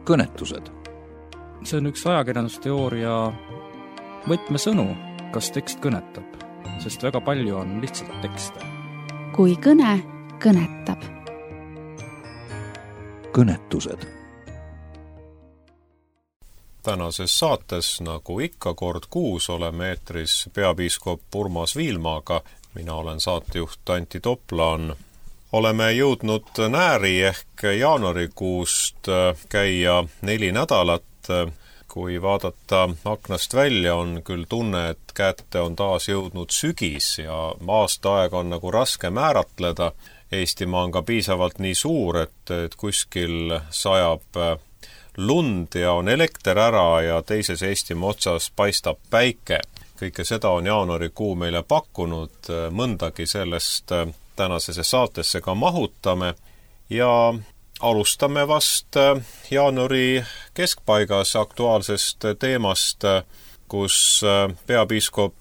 kõnetused. See on üks ajakirjandusteooria võtmesõnu, kas tekst kõnetab, sest väga palju on lihtsalt tekste. Kui kõne kõnetab. Kõnetused. Tänases saates, nagu ikka kord kuus, oleme eetris peapiiskop Urmas Viilmaaga. Mina olen saatejuht Antti Toplaan. Oleme jõudnud Nääri ehk jaanuarikuust käia 4 nädalat. Kui vaadata aknast välja, on küll tunne, et kätte on taas jõudnud sügis ja aasta aeg on nagu raske määratleda. Eestimaa on ka piisavalt nii suur, et kuskil sajab lund ja on elekter ära ja teises Eestimaa otsas paistab päike. Kõike seda on jaanuarikuu meile pakkunud, mõndagi sellest tänasesse saatesse ka mahutame ja alustame vast jaanuari keskpaigas aktuaalsest teemast, kus peapiiskop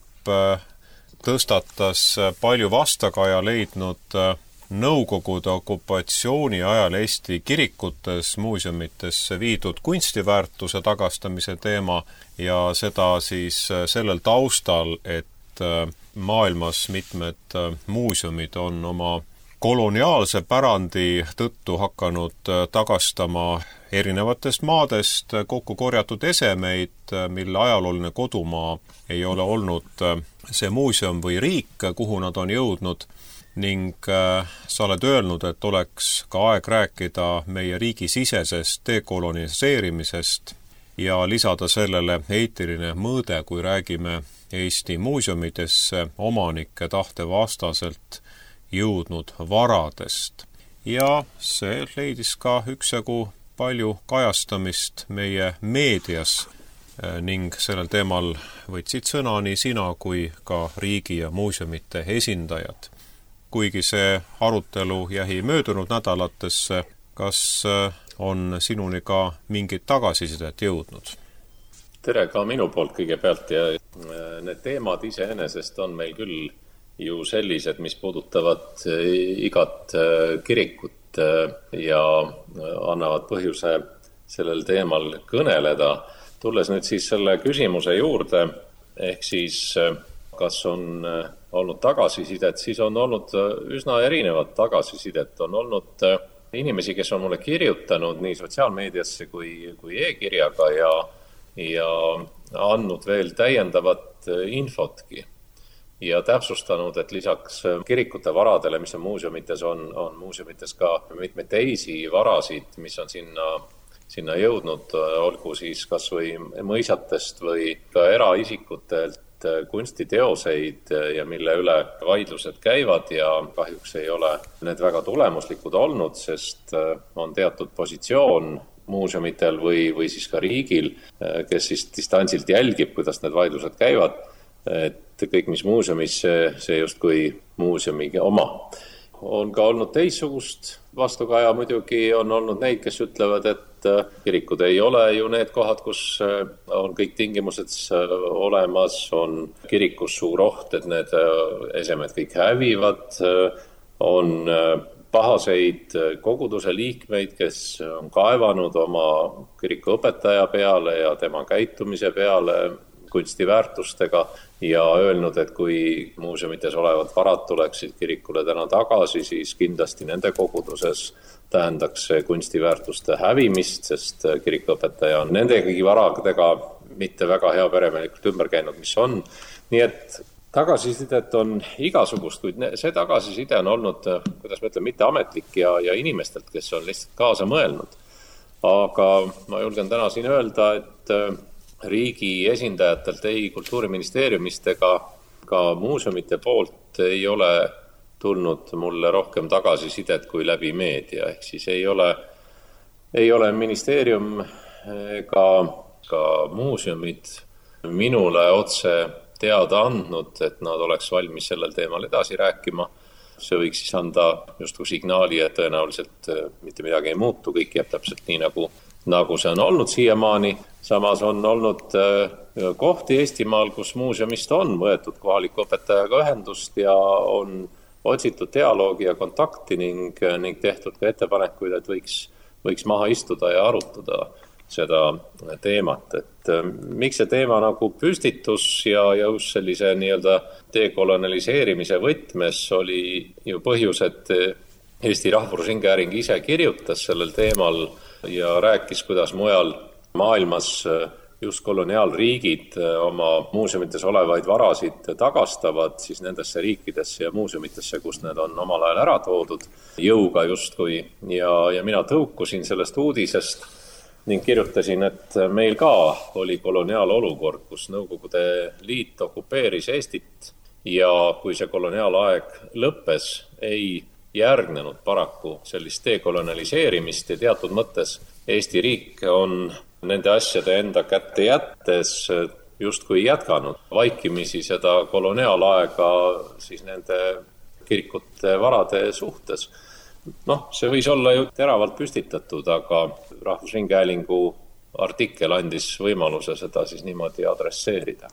tõstatas palju vastakaja leidnud Nõukogude okupatsiooni ajal Eesti kirikutes, muuseumitesse viidud kunstiväärtuse tagastamise teema ja seda siis sellel taustal, et maailmas mitmed muuseumid on oma koloniaalse pärandi tõttu hakanud tagastama erinevatest maadest kokku korjatud esemeid, mille ajalooline kodumaa ei ole olnud see muuseum või riik, kuhu nad on jõudnud. Ning sa oled öelnud, et oleks ka aeg rääkida meie riigi sisesest dekoloniseerimisest ja lisada sellele eetiline mõõde, kui räägime Eesti muuseumidesse omanike tahte vastaselt jõudnud varadest. Ja see leidis ka üksjagu palju kajastamist meie meedias ning sellel teemal võtsid sõna nii sina kui ka riigi ja muuseumite esindajad. Kuigi see arutelu jäi möödunud nädalatesse, kas on sinuni ka mingit tagasisidet jõudnud? Tere ka minu poolt kõigepealt ja need teemad iseenesest on meil küll ju sellised, mis puudutavad igat kirikut ja annavad põhjuse sellel teemal kõneleda. Tulles nüüd siis selle küsimuse juurde, ehk siis kas on olnud tagasisidet, siis on olnud üsna erinevat tagasisidet. On olnud inimesi, kes on mulle kirjutanud nii sotsiaalmeediasse kui e-kirjaga ja andnud veel täiendavat infotki ja täpsustanud, et lisaks kirikute varadele, mis on muuseumites, on muuseumites ka mitmeid teisi varasid, mis on sinna jõudnud, olgu siis kas või mõisatest või ka eraisikutelt kunstiteoseid ja mille üle vaidlused käivad ja kahjuks ei ole need väga tulemuslikud olnud, sest on teatud positsioon muuseumitel või siis ka riigil, kes siis distantsilt jälgib, kuidas need vaidlused käivad, et kõik, mis muuseumis, see justkui muuseumi oma. On ka olnud teistsugust vastukaja, muidugi on olnud neid, kes ütlevad, et kirikud ei ole ju need kohad, kus on kõik tingimused olemas, on kirikus suur oht, et need esemed kõik hävivad, on pahaseid koguduse liikmeid, kes on kaevanud oma kiriku õpetaja peale ja tema käitumise peale kunstiväärtustega ja öelnud, et kui muuseumites olevad varad tuleksid kirikule täna tagasi, siis kindlasti nende koguduses tähendaks kunstiväärtuste hävimist, sest kirikuõpetaja on nendegi varadega mitte väga hea peremelikult ümber käinud, mis on. Nii et tagasisidet on igasugust, kuid see tagasiside on olnud, kuidas ma ütlen, mitte ametlik ja inimestelt, kes on lihtsalt kaasa mõelnud. Aga ma julgen täna siin öelda, et riigi esindajatelt ei Kultuuriministeeriumist ega ka muuseumite poolt ei ole tulnud mulle rohkem tagasisidet kui läbi meedia. Ehk siis ei ole ministeerium ega ka muuseumid minule otse teada andnud, et nad oleks valmis sellel teemal edasi rääkima. See võiks siis anda justkui signaali, et tõenäoliselt mitte midagi ei muutu, kõik jääb täpselt nii, nagu see on olnud siiamaani. Samas on olnud kohti Eestimaal, kus muuseumist on võetud kohaliku õpetajaga ühendust ja on otsitud dialoogi ja kontakti ning tehtud ka ettepanekuid, et võiks maha istuda ja arutada. seda teemat, et miks see teema nagu püstitus ja just sellise nii-öelda dekoloniseerimise võtmes oli ju põhjus, et Eesti Rahvusringhääling ise kirjutas sellel teemal ja rääkis, kuidas mujal maailmas just koloniaalriigid oma muuseumites olevaid varasid tagastavad siis nendesse riikidesse ja muuseumitesse, kus need on omal ajal ära toodud jõuga justkui. Ja mina tõukusin sellest uudisest ning kirjutasin, et meil ka oli koloniaalolukord, kus Nõukogude Liit okupeeris Eestit ja kui see koloniaalaeg lõppes, ei järgnenud paraku sellist dekoloniseerimist ja teatud mõttes Eesti riik on nende asjade enda kätte jättes justkui jätkanud vaikimisi seda koloniaalaega siis nende kirikute varade suhtes. See võis olla ju teravalt püstitatud, aga Rahvusringhäälingu artikkel andis võimaluse seda siis niimoodi adresseerida.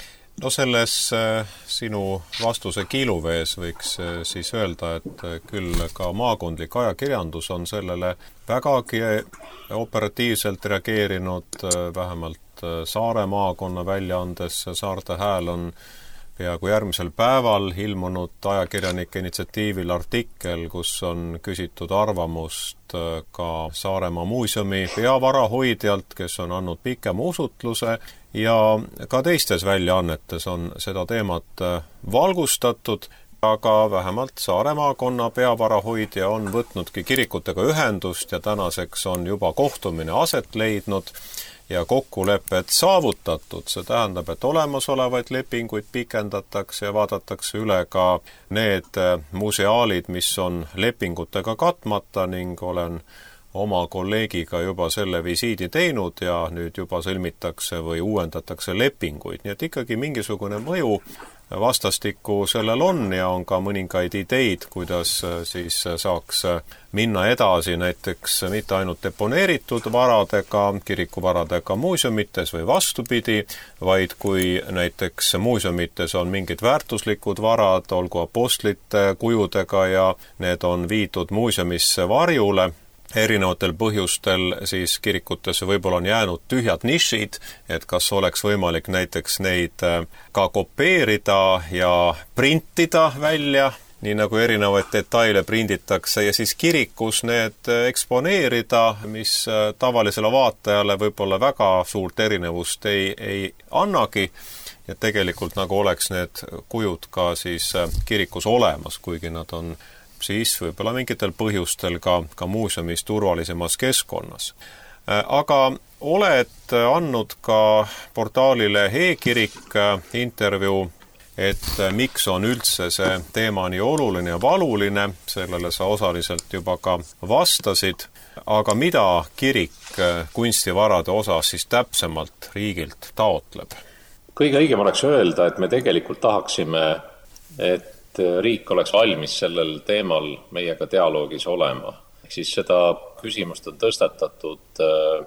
Selles sinu vastuse kiiluvees võiks siis öelda, et küll ka maakondlik ajakirjandus on sellele vägagi operatiivselt reageerinud, vähemalt Saare maakonna väljaandes Saarte Hääl on peaaegu järgmisel päeval ilmunud ajakirjanike initsiatiivil artikkel, kus on küsitud arvamust ka Saaremaa muuseumi peavarahoidjalt, kes on andnud pikema usutluse ja ka teistes väljaannetes on seda teemat valgustatud, aga vähemalt Saare maakonna peavarahoidja on võtnudki kirikutega ühendust ja tänaseks on juba kohtumine aset leidnud ja kokkulepped saavutatud. See tähendab, et olemasolevaid lepinguid pikendatakse ja vaadatakse üle ka need museaalid, mis on lepingutega katmata ning olen oma kolleegiga juba selle visiidi teinud ja nüüd juba sõlmitakse või uuendatakse lepinguid. Nii et ikkagi mingisugune mõju vastastikku sellel on ja on ka mõningaid ideid, kuidas siis saaks minna edasi näiteks mitte ainult deponeeritud varadega, kirikuvaradega muuseumites või vastupidi, vaid kui näiteks muuseumites on mingid väärtuslikud varad, olgu apostlite kujudega ja need on viidud muuseumisse varjule, erinevatel põhjustel siis kirikutesse võib-olla on jäänud tühjad nišid, et kas oleks võimalik näiteks neid ka kopeerida ja printida välja, nii nagu erinevaid detaile prinditakse ja siis kirikus need eksponeerida, mis tavalisele vaatajale võib-olla väga suurt erinevust ei annagi. Ja tegelikult nagu oleks need kujud ka siis kirikus olemas, kuigi nad on siis võib-olla mingitel põhjustel ka muuseumis turvalisemas keskkonnas. Aga oled andnud ka portaalile e-kirik intervjuu, et miks on üldse see teema nii oluline ja valuline, sellele sa osaliselt juba ka vastasid, aga mida kirik kunstivarade osas siis täpsemalt riigilt taotleb? Kõige õigem oleks öelda, et me tegelikult tahaksime, et riik oleks valmis sellel teemal meiega dialoogis olema. Siis seda küsimust on tõstatatud,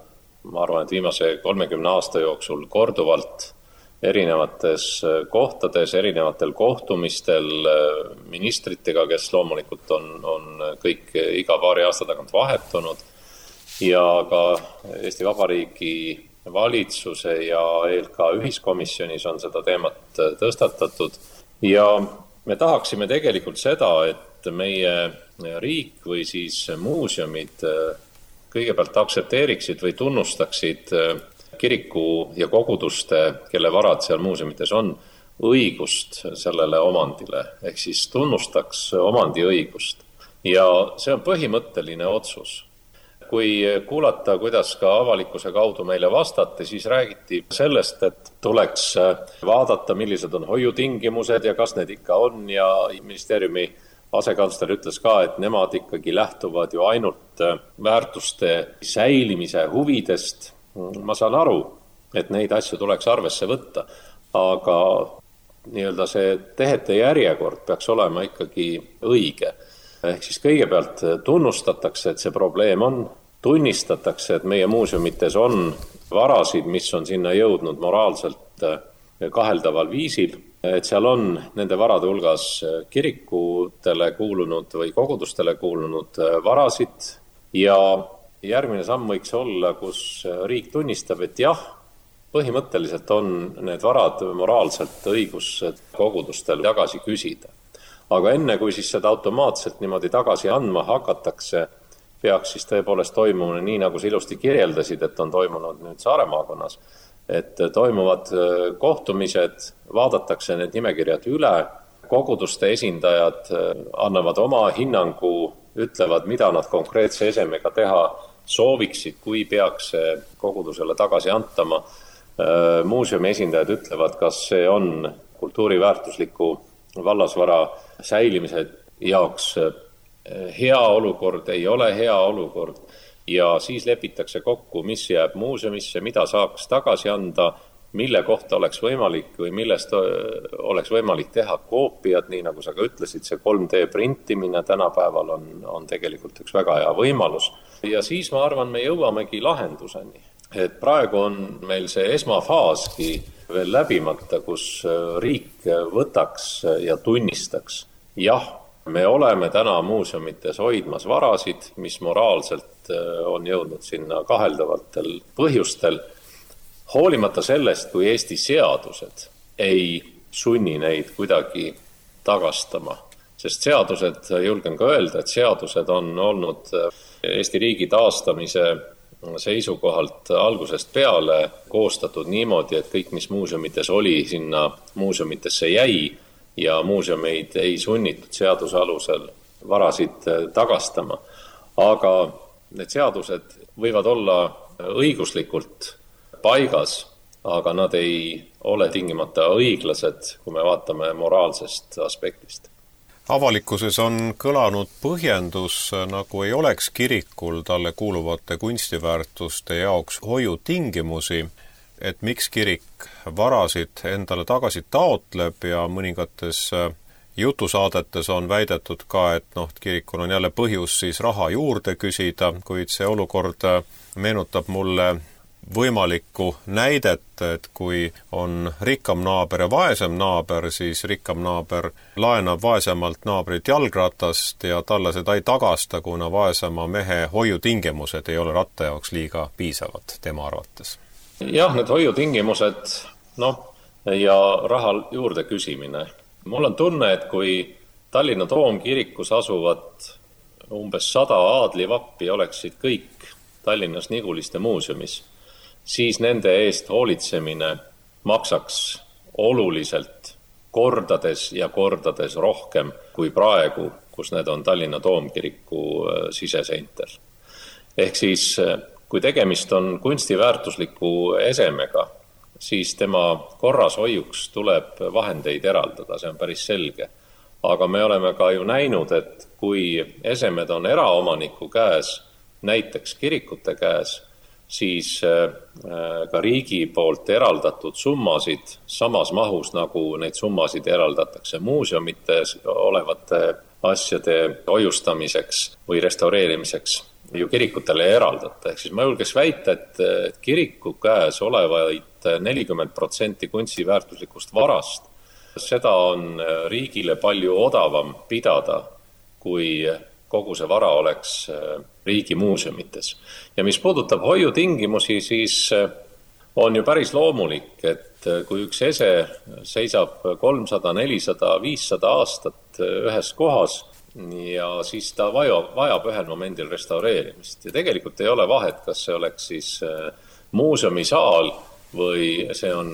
ma arvan, et viimase 30 aasta jooksul korduvalt erinevates kohtades, erinevatel kohtumistel ministritega, kes loomulikult on kõik iga paari aasta tagant vahetunud ja ka Eesti Vabariigi valitsuse ja ELK ühiskomisjonis on seda teemat tõstatatud ja me tahaksime tegelikult seda, et meie riik või siis muuseumid kõigepealt aktsepteeriksid või tunnustaksid kiriku ja koguduste, kelle varad seal muuseumites on, õigust sellele omandile, ehk siis tunnustaks omandiõigust. Ja see on põhimõtteline otsus. Kui kuulata, kuidas ka avalikkuse kaudu meile vastati, siis räägiti sellest, et tuleks vaadata, millised on hoiutingimused ja kas need ikka on ja ministeeriumi asekantsler ütles ka, et nemad ikkagi lähtuvad ju ainult väärtuste säilimise huvidest. Ma saan aru, et neid asju tuleks arvesse võtta, aga nii-öelda see tehete järjekord peaks olema ikkagi õige. Ehk siis kõigepealt tunnustatakse, et see probleem on, tunnistatakse, et meie muuseumites on varasid, mis on sinna jõudnud moraalselt kaheldaval viisil, et seal on nende varade hulgas kirikutele kuulunud või kogudustele kuulunud varasid ja järgmine samm võiks olla, kus riik tunnistab, et jah, põhimõtteliselt on need varad moraalselt õigus kogudustel tagasi küsida. Aga enne, kui siis seda automaatselt niimoodi tagasi andma hakatakse, peaks siis tõepoolest toimuma nii, nagu sa ilusti kirjeldasid, et on toimunud nüüd Saare maakonnas, et toimuvad kohtumised, vaadatakse need nimekirjad üle, koguduste esindajad annavad oma hinnangu, ütlevad, mida nad konkreetse esemega teha sooviksid, kui peaks kogudusele tagasi antama. Muuseumi esindajad ütlevad, kas see on kultuuriväärtusliku vallasvara säilimise jaoks hea olukord, ei ole hea olukord ja siis lepitakse kokku, mis jääb muuseumisse, mida saaks tagasi anda, mille kohta oleks võimalik või millest oleks võimalik teha koopiad, nii nagu sa ka ütlesid, see 3D printimine tänapäeval on tegelikult üks väga hea võimalus. Ja siis ma arvan, me jõuamegi lahenduseni. Et praegu on meil see esmafaaski veel läbimata, kus riik võtaks ja tunnistaks. Jah, me oleme täna muuseumites hoidmas varasid, mis moraalselt on jõudnud sinna kaheldavatel põhjustel. Hoolimata sellest, kui Eesti seadused ei sunni neid kuidagi tagastama. Sest seadused, julgen ka öelda, et seadused on olnud Eesti riigi taastamise seisukohalt algusest peale koostatud niimoodi, et kõik, mis muuseumites oli, sinna muuseumitesse jäi ja muuseumeid ei sunnitud seaduse alusel varasid tagastama. Aga need seadused võivad olla õiguslikult paigas, aga nad ei ole tingimata õiglased, kui me vaatame moraalsest aspektist. Avalikkuses on kõlanud põhjendus, nagu ei oleks kirikul talle kuuluvate kunstiväärtuste jaoks hoiutingimusi, et miks kirik varasid endale tagasi taotleb ja mõningates jutusaadetes on väidetud ka, et kirikul on jälle põhjus siis raha juurde küsida, kuid see olukord meenutab mulle võimalikku näidet, et kui on rikkam naaber ja vaesem naaber, siis rikkam naaber laenab vaesemalt naabrit jalgratast ja talle seda ei tagasta, kuna vaesema mehe hoiutingimused ei ole ratta jaoks liiga piisavad tema arvates. Jah, need hoiutingimused, ja raha juurde küsimine. Mul on tunne, et kui Tallinna Toomkirikus asuvad umbes 100 aadlivappi oleksid kõik Tallinnas Niguliste muuseumis, siis nende eest hoolitsemine maksaks oluliselt kordades ja kordades rohkem kui praegu, kus need on Tallinna Toomkiriku siseseintel. Ehk siis, kui tegemist on kunstiväärtusliku esemega, siis tema korrashoiuks tuleb vahendeid eraldada, see on päris selge. Aga me oleme ka ju näinud, et kui esemed on eraomaniku käes, näiteks kirikute käes, siis ka riigi poolt eraldatud summasid samas mahus, nagu neid summasid eraldatakse muuseumites olevate asjade hoiustamiseks või restaureerimiseks, ju kirikutele eraldata. Ehk siis ma julgeks väita, et kiriku käes olevaid 40% kunstiväärtuslikust varast, seda on riigile palju odavam pidada, kui kogu see vara oleks riigi muuseumites. Ja mis puudutab hoiutingimusi, siis on ju päris loomulik, et kui üks ese seisab 300, 400, 500 aastat ühes kohas ja siis ta vajab ühel momendil restaureerimist. Ja tegelikult ei ole vahet, kas see oleks siis muuseumisaal või see on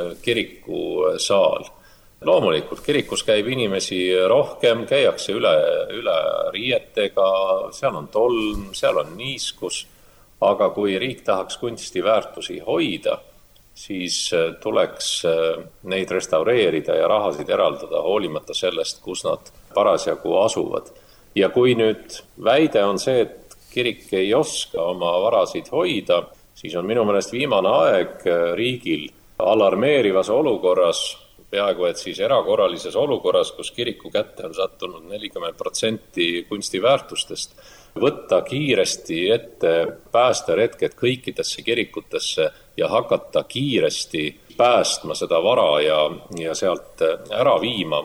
kirikusaal. Loomulikult, kirikus käib inimesi rohkem, käiakse üle riietega, seal on tolm, seal on niiskus, aga kui riik tahaks kunstiväärtusi hoida, siis tuleks neid restaureerida ja rahasid eraldada hoolimata sellest, kus nad parasjagu asuvad. Ja kui nüüd väide on see, et kirik ei oska oma varasid hoida, siis on minu meelest viimane aeg riigil alarmeerivas olukorras, peaaegu et siis erakorralises olukorras, kus kiriku kätte on sattunud 40% kunstiväärtustest, võtta kiiresti ette päästeretked kõikidesse kirikutesse ja hakata kiiresti päästma seda vara ja sealt ära viima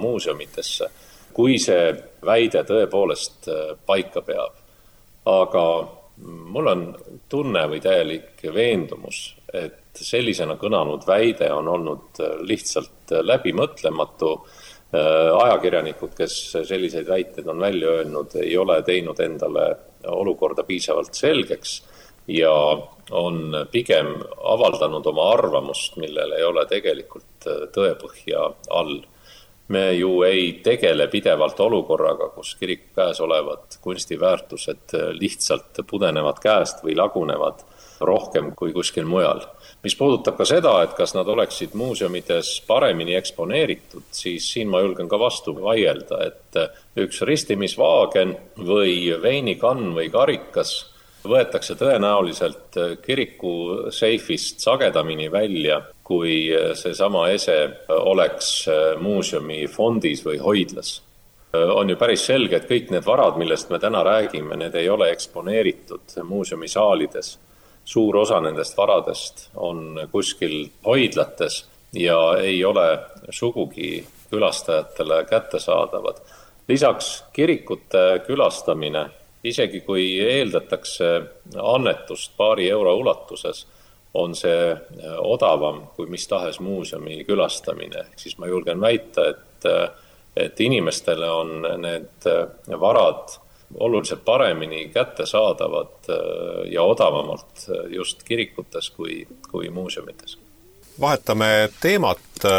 muuseumitesse, kui see väide tõepoolest paika peab. Aga mul on tunne või täielik veendumus, et sellisena kõnanud väide on olnud lihtsalt läbimõtlematu. Ajakirjanikud, kes selliseid väiteid on välja öelnud, ei ole teinud endale olukorda piisavalt selgeks ja on pigem avaldanud oma arvamust, millel ei ole tegelikult tõepõhja all. Me ju ei tegele pidevalt olukorraga, kus kiriku käes olevad kunstiväärtused lihtsalt pudenevad käest või lagunevad rohkem kui kuskil mujal. Mis puudutab ka seda, et kas nad oleksid muuseumides paremini eksponeeritud, siis siin ma julgen ka vastu vaielda, et üks ristimisvaagen või veinikann või karikas võetakse tõenäoliselt kiriku seifist sagedamini välja, kui seesama ese oleks muuseumi fondis või hoidlas. On ju päris selge, et kõik need varad, millest me täna räägime, need ei ole eksponeeritud muuseumi saalides. Suur osa nendest varadest on kuskil hoidlates ja ei ole sugugi külastajatele kättesaadavad. Lisaks kirikute külastamine, isegi kui eeldatakse annetust paari euro ulatuses, on see odavam kui mis tahes muuseumi külastamine. Siis ma julgen väita, et inimestele on need varad oluliselt paremini kättesaadavad ja odavamalt just kirikutes kui muuseumites. Vahetame teemat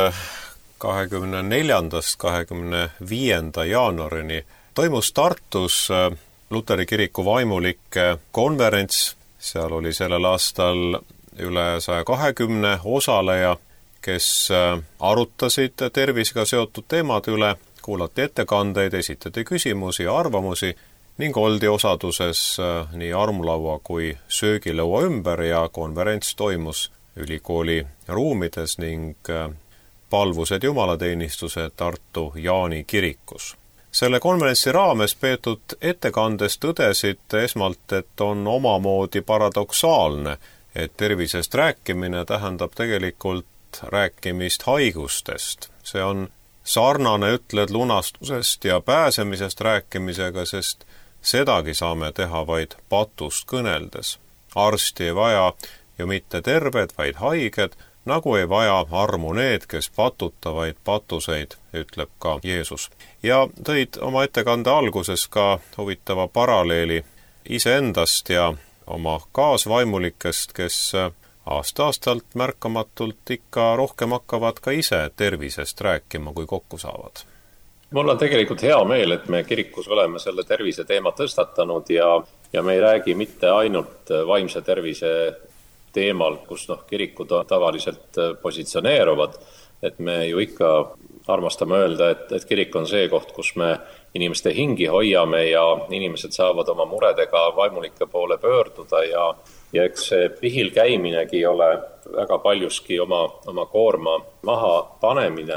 24. 25. jaanuarini. Toimus Tartus Luteri kiriku vaimulike konverents. Seal oli sellel aastal üle 120 osaleja, kes arutasid tervisega seotud teemad üle, kuulati ettekandeid, esitati küsimusi ja arvamusi ning oldi osaduses nii armulaua kui söögilõua ümber ja konverents toimus ülikooli ruumides ning palvused jumalateenistused Tartu Jaani kirikus. Selle konverentsi raames peetud ettekandes tõdesid esmalt, et on omamoodi paradoksaalne, et tervisest rääkimine tähendab tegelikult rääkimist haigustest. See on sarnane, ütled, lunastusest ja pääsemisest rääkimisega, sest sedagi saame teha vaid patust kõneldes. Arsti ei vaja ju mitte terved, vaid haiged, nagu ei vaja armu need, kes patutavaid patuseid, ütleb ka Jeesus. Ja tõid oma ettekande alguses ka huvitava paralleeli iseendast ja oma kaasvaimulikest, kes aasta-aastalt märkamatult ikka rohkem hakkavad ka ise tervisest rääkima, kui kokku saavad. Mul on tegelikult hea meel, et me kirikus oleme selle tervise teema tõstatanud ja me ei räägi mitte ainult vaimse tervise teemal, kus kirikud tavaliselt positsioneeruvad, et me ju ikka armastame öelda, et kirik on see koht, kus me inimeste hingi hoiame ja inimesed saavad oma muredega vaimulike poole pöörduda ja eks see pihil käiminegi ole väga paljuski oma koorma maha panemine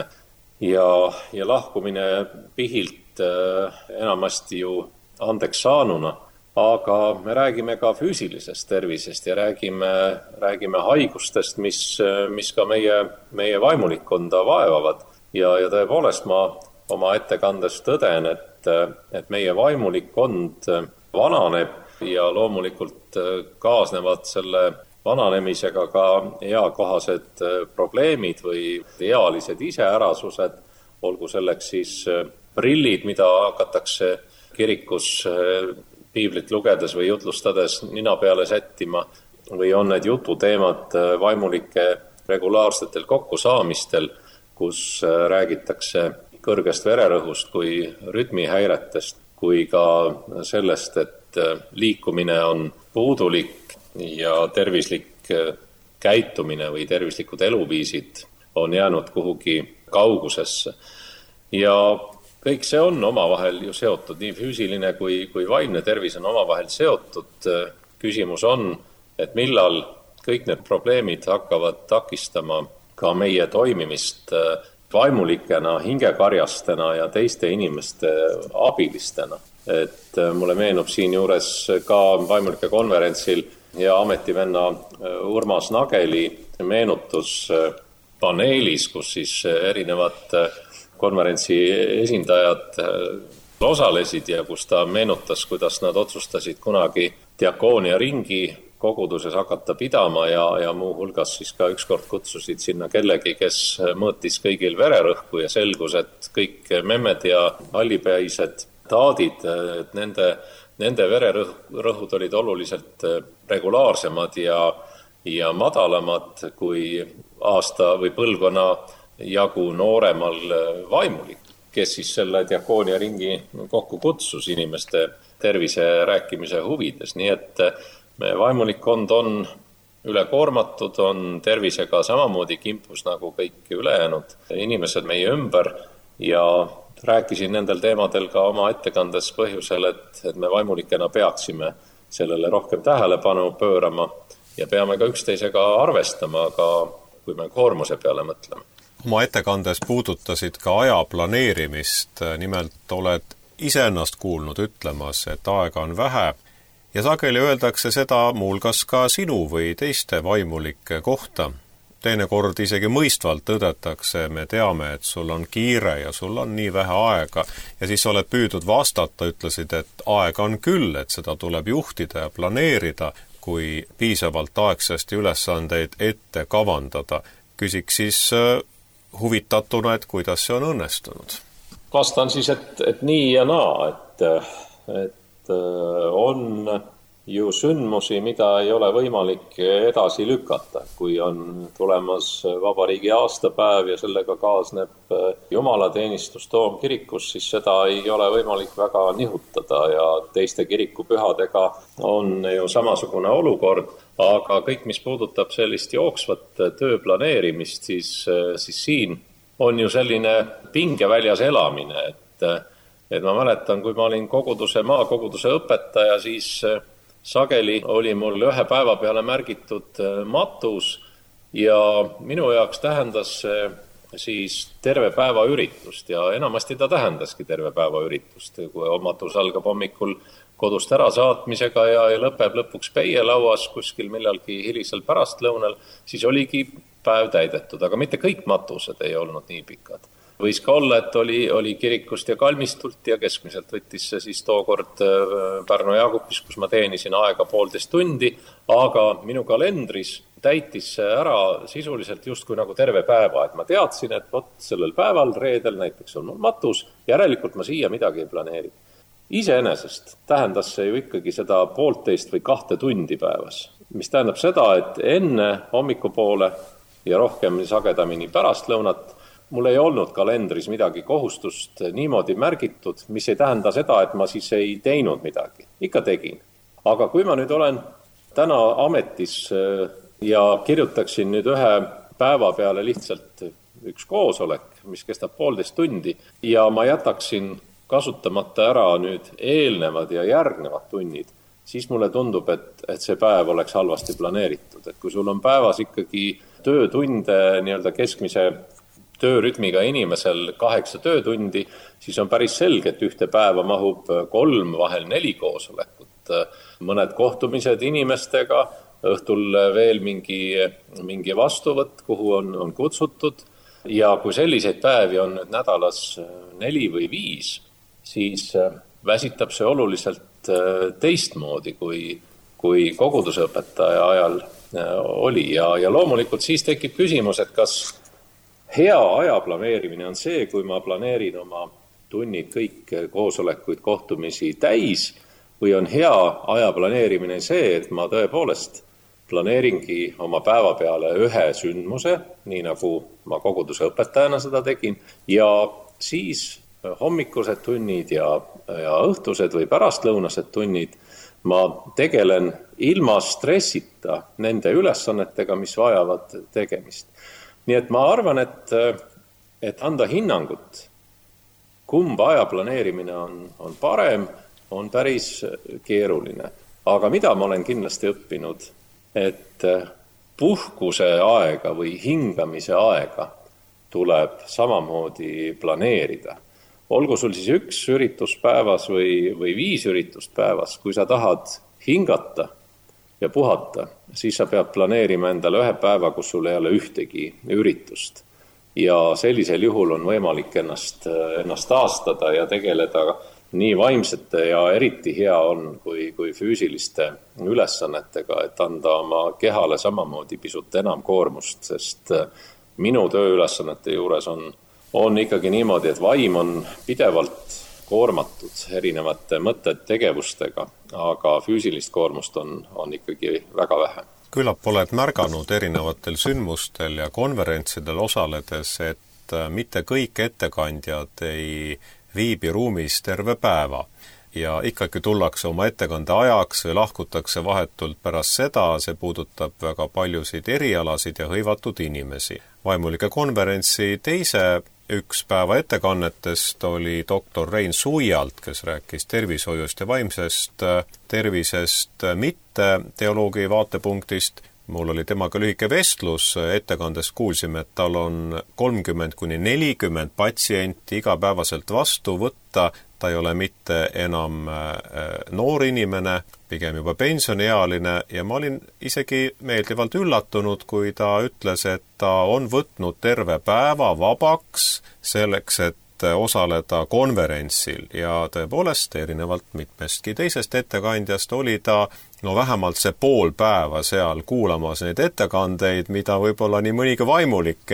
ja lahkumine pihilt enamasti ju andeks saanuna, aga me räägime ka füüsilisest tervisest ja räägime haigustest, mis ka meie vaimulikkonda vaevavad. Ja tõepoolest ma oma ettekandes tõden, et meie vaimulikkond vananeb ja loomulikult kaasnevad selle vananemisega ka eakohased probleemid või ealised iseärasused, olgu selleks siis prillid, mida hakatakse kirikus piiblit lugedes või jutlustades nina peale sättima, või on need jututeemad vaimulike regulaarsetel kokkusaamistel, kus räägitakse kõrgest vererõhust kui rütmihäiretest, kui ka sellest, et liikumine on puudulik ja tervislik käitumine või tervislikud eluviisid on jäänud kuhugi kaugusesse. Ja kõik see on omavahel ju seotud, nii füüsiline kui vaimne tervis on omavahel seotud. Küsimus on, et millal kõik need probleemid hakkavad takistama ka meie toimimist vaimulikena, hingekarjastena ja teiste inimeste abilistena. Et mulle meenub siin juures ka vaimulike konverentsil ja ametivenna Urmas Nageli meenutus paneelis, kus siis erinevad konverentsi esindajad osalesid ja kus ta meenutas, kuidas nad otsustasid kunagi diakoonia ringi koguduses hakata pidama ja muu hulgas siis ka ükskord kutsusid sinna kellegi, kes mõõtis kõigil vererõhku ja selgus, et kõik memmed ja hallipäised taadid, et nende vererõhud olid oluliselt regulaarsemad ja madalamad kui aasta või põlvkonna jagu nooremal vaimulik, kes siis selle diakoonia ringi kokku kutsus inimeste tervise rääkimise huvides. Nii et meie vaimulikkond on ülekoormatud, on tervisega samamoodi kimpus nagu kõik ülejäänud inimesed meie ümber ja rääkisin nendel teemadel ka oma ettekandes põhjusel, et me vaimulikena peaksime sellele rohkem tähelepanu pöörama ja peame ka üksteisega arvestama, ka kui me koormuse peale mõtleme. Oma ettekandes puudutasid ka aja planeerimist, nimelt oled iseennast kuulnud ütlemas, et aega on vähe ja sageli öeldakse seda muuhulgas ka sinu või teiste vaimulike kohta. Teinekord isegi mõistvalt tõdetakse, me teame, et sul on kiire ja sul on nii vähe aega ja siis oled püüdnud vastata, ütlesid, et aega on küll, et seda tuleb juhtida ja planeerida, kui piisavalt aegsasti ülesandeid ette kavandada. Küsiks siis huvitatuna, et kuidas see on õnnestunud? Vastan siis, et nii ja naa, et on ju sündmusi, mida ei ole võimalik edasi lükata. Kui on tulemas vabariigi aastapäev ja sellega kaasneb jumalateenistus Toomkirikus, siis seda ei ole võimalik väga nihutada ja teiste kirikupühadega on ju samasugune olukord, aga kõik, mis puudutab sellist jooksvat töö planeerimist, siis siin on ju selline pingeväljas elamine, et ma mäletan, kui ma olin maakoguduse õpetaja, siis sageli oli mul ühe päeva peale märgitud matus ja minu jaoks tähendas see siis terve päeva üritust ja enamasti ta tähendaski terve päeva üritust. Kui matus algab hommikul kodust ära saatmisega ja lõpeb lõpuks peielauas kuskil millalgi hilisel pärastlõunal, siis oligi päev täidetud, aga mitte kõik matused ei olnud nii pikad. Võis ka olla, et oli kirikust ja kalmistult ja keskmiselt võttis see siis tookord Pärnu Jaagupis, kus ma teenisin aega 1,5 tundi, aga minu kalendris täitis see ära sisuliselt justkui nagu terve päeva, et ma teadsin, et sellel päeval, reedel näiteks on mul matus, järelikult ma siia midagi ei planeeri. Iseenesest tähendas see ju ikkagi seda 1,5 või 2 tundi päevas, mis tähendab seda, et enne hommikupoole ja rohkem sagedamini pärastlõunat mul ei olnud kalendris midagi kohustust niimoodi märgitud, mis ei tähenda seda, et ma siis ei teinud midagi. Ikka tegin. Aga kui ma nüüd olen täna ametis ja kirjutaksin nüüd ühe päeva peale lihtsalt üks koosolek, mis kestab 1,5 tundi ja ma jätaksin kasutamata ära nüüd eelnevad ja järgnevad tunnid, siis mulle tundub, et see päev oleks halvasti planeeritud. Et kui sul on päevas ikkagi töötunde nii-öelda keskmise töörütmiga inimesel 8 töötundi, siis on päris selge, et ühte päeva mahub 3, vahel 4 koosolekut. Mõned kohtumised inimestega, õhtul veel mingi vastuvõtt, kuhu on kutsutud. Ja kui selliseid päevi on nüüd nädalas 4 või 5, siis väsitab see oluliselt teistmoodi, kui kogudusõpetaja ajal oli. Ja loomulikult siis tekib küsimus, et kas hea aja planeerimine on see, kui ma planeerin oma tunnid kõik koosolekuid, kohtumisi täis, või on hea aja planeerimine see, et ma tõepoolest planeeringi oma päeva peale ühe sündmuse, nii nagu ma koguduse õpetajana seda tegin, ja siis hommikused tunnid ja õhtused või pärastlõunased tunnid ma tegelen ilma stressita nende ülesannetega, mis vajavad tegemist. Nii et ma arvan, et anda hinnangut, kumba aja planeerimine on parem, on päris keeruline. Aga mida ma olen kindlasti õppinud, et puhkuse aega või hingamise aega tuleb samamoodi planeerida. Olgu sul siis 1 üritus päevas või 5 üritust päevas, kui sa tahad hingata ja puhata, siis sa pead planeerima endale ühe päeva, kus sul ei ole ühtegi üritust. Ja sellisel juhul on võimalik ennast taastada ja tegeleda nii vaimsete ja eriti hea on, kui füüsiliste ülesannetega, et anda oma kehale samamoodi pisut enam koormust, sest minu tööülesannete juures on ikkagi niimoodi, et vaim on pidevalt koormatud erinevate tegevustega, aga füüsilist koormust on ikkagi väga vähe. Küllap oled märganud erinevatel sündmustel ja konverentsidel osaledes, et mitte kõik ettekandjad ei viibi ruumis terve päeva ja ikkagi tullakse oma ettekande ajaks või lahkutakse vahetult pärast seda, see puudutab väga paljusid erialasid ja hõivatud inimesi. Vaimulike konverentsi teise üks päeva ettekannetest oli doktor Rein Suialt, kes rääkis tervishoiust ja vaimsest tervisest mitte teoloogi vaatepunktist. Mul oli temaga lühike vestlus, ettekandest kuulsime, et tal on 30–40 patsienti igapäevaselt vastu võtta, ta ei ole mitte enam noor inimene, pigem juba pensioniealine ja ma olin isegi meeldivalt üllatunud, kui ta ütles, et ta on võtnud terve päeva vabaks selleks, et osaleda konverentsil ja tõepoolest erinevalt mitmestki teisest ettekandjast oli ta vähemalt see pool päeva seal kuulamas neid ettekandeid, mida võib-olla nii mõnigi vaimulik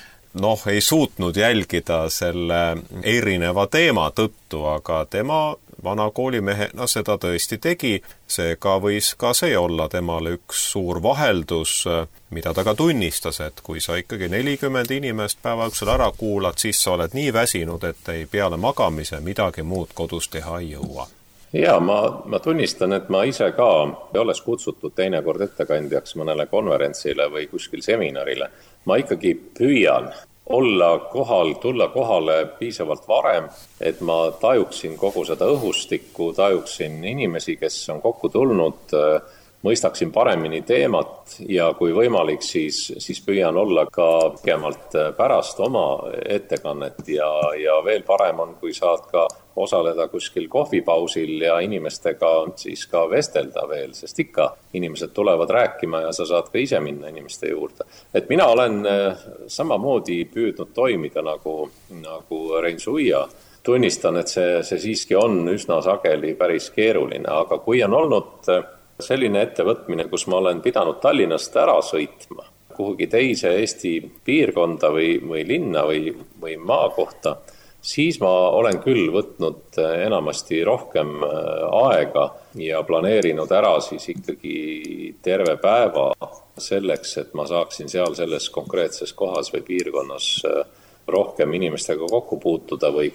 ei suutnud jälgida selle erineva teema tõttu, aga tema vana koolimehena seda tõesti tegi, seega võis ka see olla temale üks suur vaheldus, mida ta ka tunnistas, et kui sa ikkagi 40 inimest päeva jooksul ära kuulad, siis sa oled nii väsinud, et ei peale magamise midagi muud kodus teha ei jõua. Ja, ma tunnistan, et ma ise ka olles kutsutud teinekord ettekandjaks mõnele konverentsile või kuskil seminarile. Ma ikkagi püüan olla kohal, tulla kohale piisavalt varem, et ma tajuksin kogu seda õhustikku, tajuksin inimesi, kes on kokku tulnud, mõistaksin paremini teemat ja kui võimalik, siis püüan olla ka pikemalt pärast oma ettekannet ja veel parem on, kui saad ka osaleda kuskil kohvipausil ja inimestega siis ka vestelda veel, sest ikka inimesed tulevad rääkima ja sa saad ka ise minna inimeste juurde. Et mina olen samamoodi püüdnud toimida nagu Rein Suia. Tunnistan, et see siiski on üsna sageli päris keeruline, aga kui on olnud selline ettevõtmine, kus ma olen pidanud Tallinnast ära sõitma kuhugi teise Eesti piirkonda või linna või maakohta, siis ma olen küll võtnud enamasti rohkem aega ja planeerinud ära siis ikkagi terve päeva selleks, et ma saaksin seal selles konkreetses kohas või piirkonnas rohkem inimestega kokku puutuda või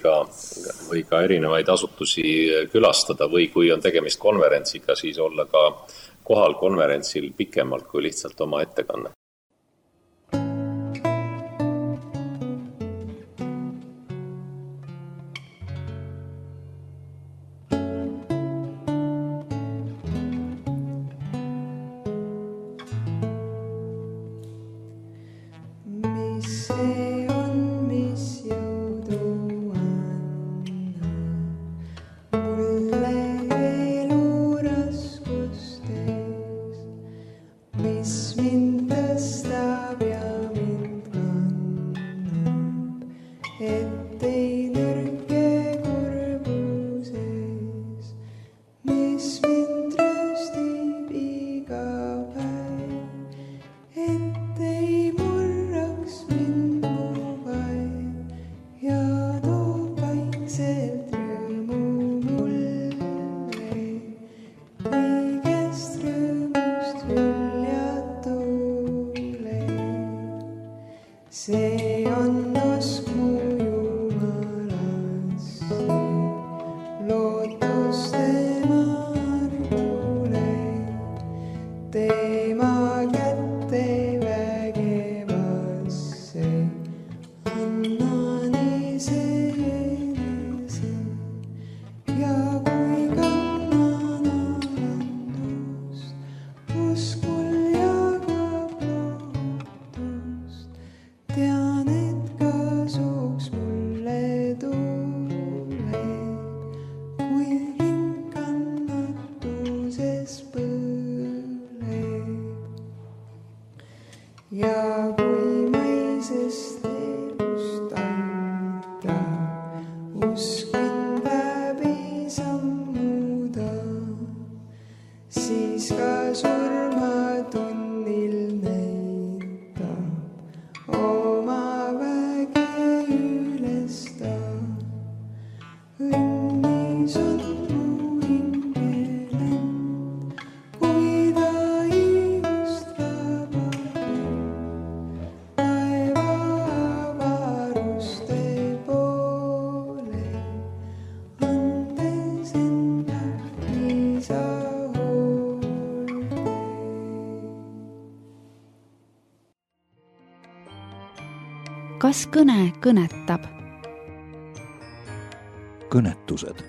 ka erinevaid asutusi külastada või kui on tegemist konverentsiga, siis olla ka kohal konverentsil pikemalt kui lihtsalt oma ettekanne. Uskon läbi kas kõne kõnetab? Kõnetused.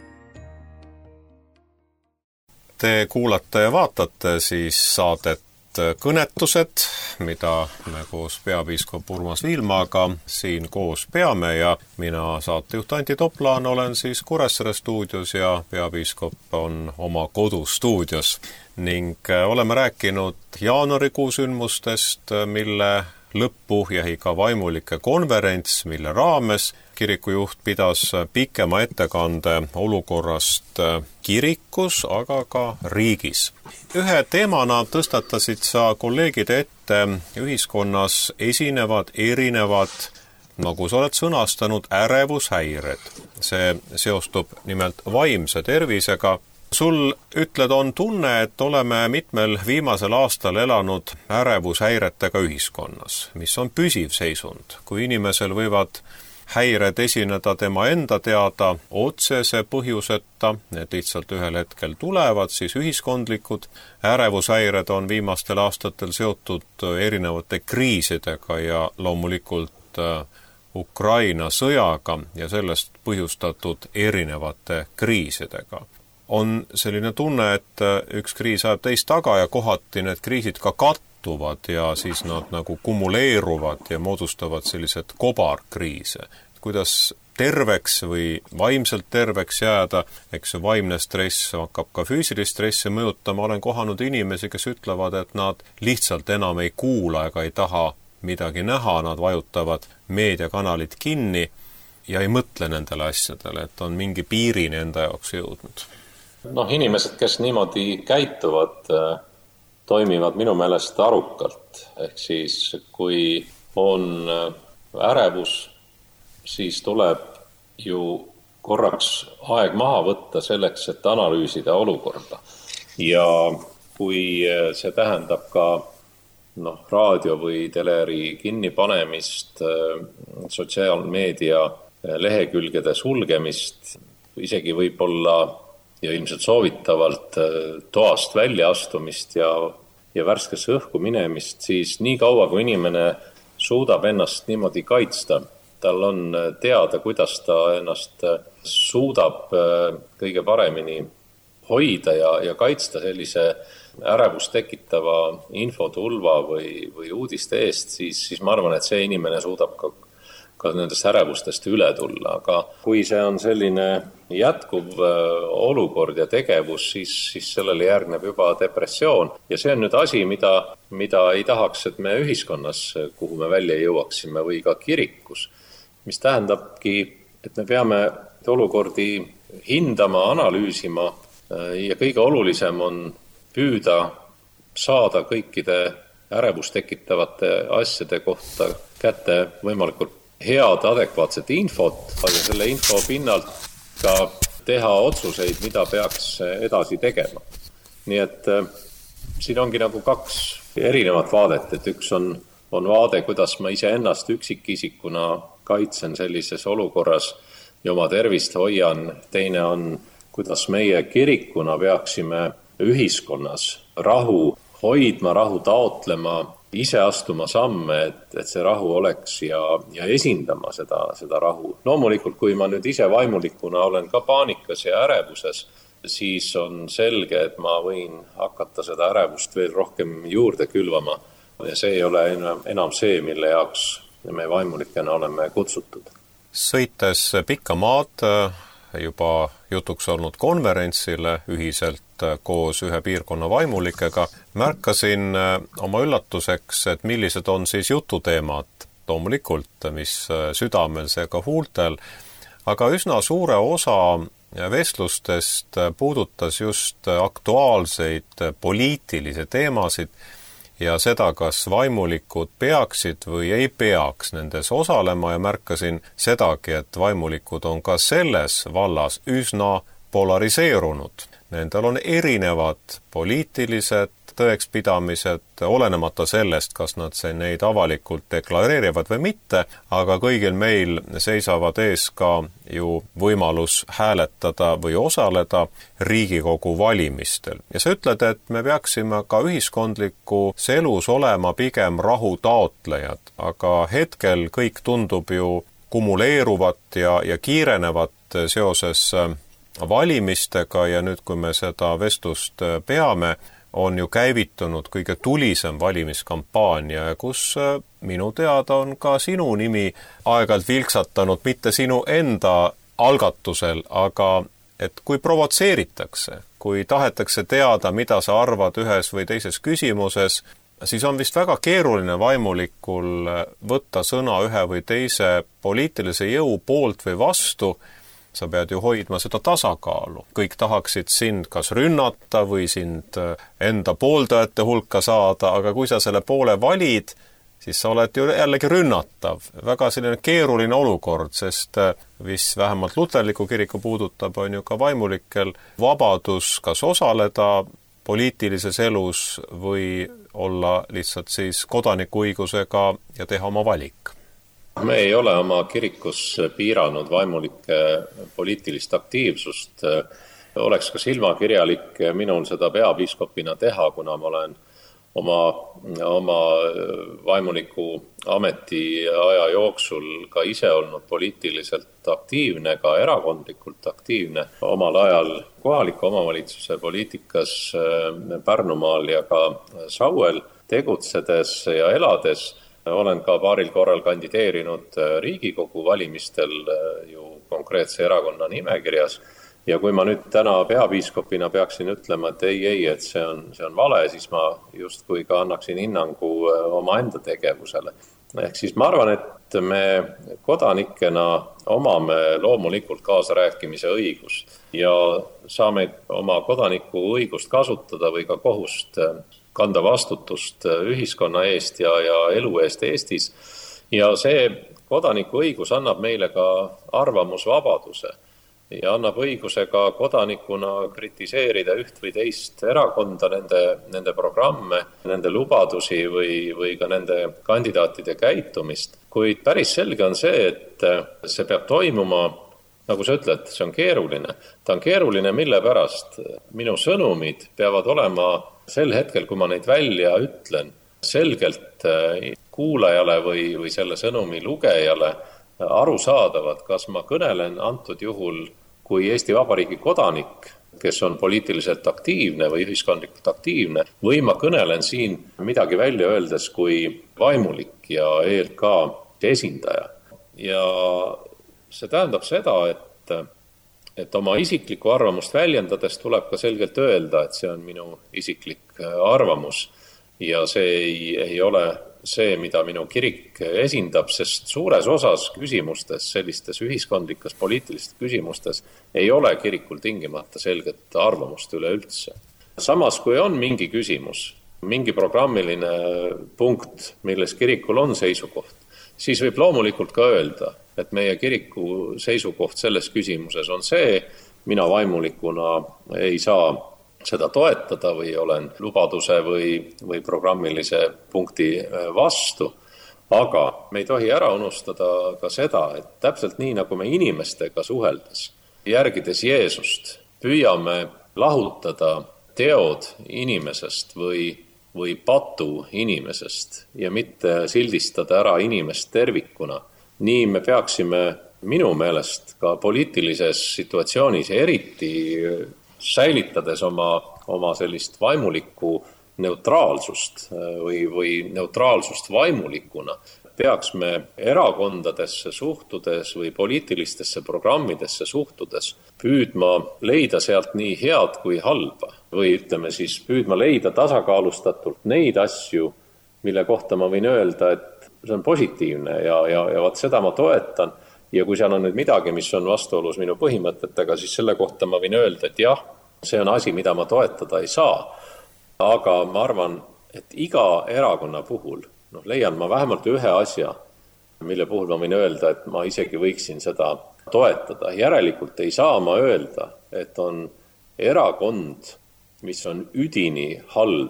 Te kuulate ja vaatate siis saadet Kõnetused, mida me koos peapiiskop Urmas Viilmaga siin koos peame ja mina saatejuht Antti Toplaan olen siis Kuressaare stuudios ja peapiiskop on oma kodustuudios ning oleme rääkinud jaanuarikuu sündmustest, mille lõppu jäi ka vaimulike konverents, mille raames kirikujuht pidas pikema ettekande olukorrast kirikus, aga ka riigis. Ühe teemana tõstatasid sa kolleegide ette ühiskonnas esinevad erinevad, nagu sa oled sõnastanud, ärevushäired. See seostub nimelt vaimse tervisega. Sul, ütled, on tunne, et oleme mitmel viimasel aastal elanud ärevushäiretega ühiskonnas, mis on püsiv seisund, kui inimesel võivad häired esineda tema enda teada otsese põhjuseta, need lihtsalt ühel hetkel tulevad, siis ühiskondlikud ärevushäired on viimastel aastatel seotud erinevate kriisidega ja loomulikult Ukraina sõjaga ja sellest põhjustatud erinevate kriisidega. On selline tunne, et üks kriis ajab teist taga ja kohati need kriisid ka kattuvad ja siis nad nagu kumuleeruvad ja moodustavad sellised kobarkriise. Kuidas terveks või vaimselt terveks jääda, eks see vaimne stress hakkab ka füüsilist stressi mõjutama. Olen kohanud inimesi, kes ütlevad, et nad lihtsalt enam ei kuula ega ei taha midagi näha, nad vajutavad meediakanalid kinni ja ei mõtle nendele asjadele, et on mingi piirini enda jaoks jõudnud. Inimesed, kes niimoodi käituvad, toimivad minu meelest arukalt. Ehk siis, kui on ärevus, siis tuleb ju korraks aeg maha võtta selleks, et analüüsida olukorda. Ja kui see tähendab ka raadio või teleri kinnipanemist, sotsiaalmeedia lehekülgede sulgemist, isegi võib-olla ja ilmselt soovitavalt toast välja astumist ja värskesse õhku minemist, siis nii kaua, kui inimene suudab ennast niimoodi kaitsta, tal on teada, kuidas ta ennast suudab kõige paremini hoida ja kaitsta sellise ärevust tekitava infotulva või uudiste eest, siis ma arvan, et see inimene suudab ka nendest ärevustest üle tulla. Aga kui see on selline jätkuv olukord ja tegevus, siis sellele järgneb juba depressioon. Ja see on nüüd asi, mida ei tahaks, et me ühiskonnas, kuhu me välja jõuaksime või ka kirikus. Mis tähendabki, et me peame olukordi hindama, analüüsima ja kõige olulisem on püüda saada kõikide ärevust tekitavate asjade kohta kätte võimalikult head, adekvaatset infot, aga selle info pinnalt ka teha otsuseid, mida peaks edasi tegema. Nii et siin ongi nagu kaks erinevat vaadet, et üks on vaade, kuidas ma ise ennast üksikisikuna kaitsen sellises olukorras ja oma tervist hoian. Teine on, kuidas meie kirikuna peaksime ühiskonnas rahu hoidma, rahu taotlema, ise astuma samme, et see rahu oleks ja esindama seda rahu. Loomulikult, kui ma nüüd ise vaimulikuna olen ka paanikas ja ärevuses, siis on selge, et ma võin hakata seda ärevust veel rohkem juurde külvama. Ja see ei ole enam see, mille jaoks me vaimulikena oleme kutsutud. Sõites pikka maad juba jutuks olnud konverentsile ühiselt koos ühe piirkonna vaimulikega, märkasin oma üllatuseks, et millised on siis jututeemad, loomulikult, mis südamel, seega huultel, aga üsna suure osa vestlustest puudutas just aktuaalseid poliitilisi teemasid ja seda, kas vaimulikud peaksid või ei peaks nendes osalema ja märkasin sedagi, et vaimulikud on ka selles vallas üsna polariseerunud. Nendel on erinevad poliitilised tõekspidamised, olenemata sellest, kas nad neid avalikult deklareerivad või mitte, aga kõigil meil seisavad ees ka ju võimalus hääletada või osaleda Riigikogu valimistel. Ja sa ütled, et me peaksime ka ühiskondlikus elus olema pigem rahu taotlejad, aga hetkel kõik tundub ju kumuleeruvat ja kiirenevat seoses valimistega ja nüüd, kui me seda vestlust peame, on ju käivitunud kõige tulisem valimiskampaania, kus minu teada on ka sinu nimi aeg-ajalt vilksatanud, mitte sinu enda algatusel, aga et kui provotseeritakse, kui tahetakse teada, mida sa arvad ühes või teises küsimuses, siis on vist väga keeruline vaimulikul võtta sõna ühe või teise poliitilise jõu poolt või vastu. Sa pead ju hoidma seda tasakaalu. Kõik tahaksid sind kas rünnata või sind enda pooldajate hulka saada, aga kui sa selle poole valid, siis sa oled ju jällegi rünnatav. Väga selline keeruline olukord, sest mis vähemalt luterliku kiriku puudutab, on ju ka vaimulikel vabadus kas osaleda poliitilises elus või olla lihtsalt siis kodanikuõigusega ja teha oma valik. Me ei ole oma kirikus piiranud vaimulike poliitilist aktiivsust. Oleks ka silmakirjalik minul seda peapiiskopina teha, kuna ma olen oma vaimuliku ametiaja jooksul ka ise olnud poliitiliselt aktiivne, ka erakondlikult aktiivne. Omal ajal kohaliku omavalitsuse poliitikas Pärnumaal ja ka Sauel tegutsedes ja elades olen ka paaril korral kandideerinud Riigikogu valimistel ju konkreetse erakonna nimekirjas. Ja kui ma nüüd täna peapiiskopina peaksin ütlema, et ei, et see on vale, siis ma justkui ka annaksin hinnangu oma enda tegevusele. Ehk siis ma arvan, et me kodanikena omame loomulikult kaasarääkimise õigust ja saame oma kodaniku õigust kasutada või ka kohust kanda vastutust ühiskonna eest ja elu eest Eestis. Ja see kodaniku õigus annab meile ka arvamusvabaduse ja annab õiguse ka kodanikuna kritiseerida üht või teist erakonda, nende programme, nende lubadusi või ka nende kandidaatide käitumist. Kuid päris selge on see, et see peab toimuma, nagu sa ütled, see on keeruline. Ta on keeruline, mille pärast minu sõnumid peavad olema sel hetkel, kui ma neid välja ütlen, selgelt kuulajale või selle sõnumi lugejale arusaadavad, kas ma kõnelen antud juhul kui Eesti Vabariigi kodanik, kes on poliitiliselt aktiivne või ühiskondlikult aktiivne, või ma kõnelen siin midagi välja öeldes kui vaimulik ja ELK esindaja. Ja see tähendab seda, et oma isiklikku arvamust väljendades tuleb ka selgelt öelda, et see on minu isiklik arvamus ja see ei ole see, mida minu kirik esindab, sest suures osas küsimustes, sellistes ühiskondlikes poliitilistes küsimustes ei ole kirikul tingimata selget arvamust üleüldse. Samas, kui on mingi küsimus, mingi programmiline punkt, milles kirikul on seisukoht, siis võib loomulikult ka öelda, et meie kiriku seisukoht selles küsimuses on see, mina vaimulikuna ei saa seda toetada või olen lubaduse või programmilise punkti vastu. Aga me ei tohi ära unustada ka seda, et täpselt nii, nagu me inimestega suheldes, järgides Jeesust, püüame lahutada teod inimesest või patu inimesest ja mitte sildistada ära inimest tervikuna. Nii me peaksime minu meelest ka poliitilises situatsioonis eriti säilitades oma sellist vaimulikku neutraalsust või neutraalsust vaimulikuna, peaks me erakondadesse suhtudes või poliitilistesse programmidesse suhtudes püüdma leida sealt nii head kui halba. Või ütleme siis püüdma leida tasakaalustatult neid asju, mille kohta ma võin öelda, et see on positiivne ja vaat seda ma toetan. Ja kui seal on nüüd midagi, mis on vastuolus minu põhimõtetega, siis selle kohta ma võin öelda, et jah, see on asi, mida ma toetada ei saa. Aga ma arvan, et iga erakonna puhul leian ma vähemalt ühe asja, mille puhul ma võin öelda, et ma isegi võiksin seda toetada. Järelikult ei saa ma öelda, et on erakond, mis on üdini halb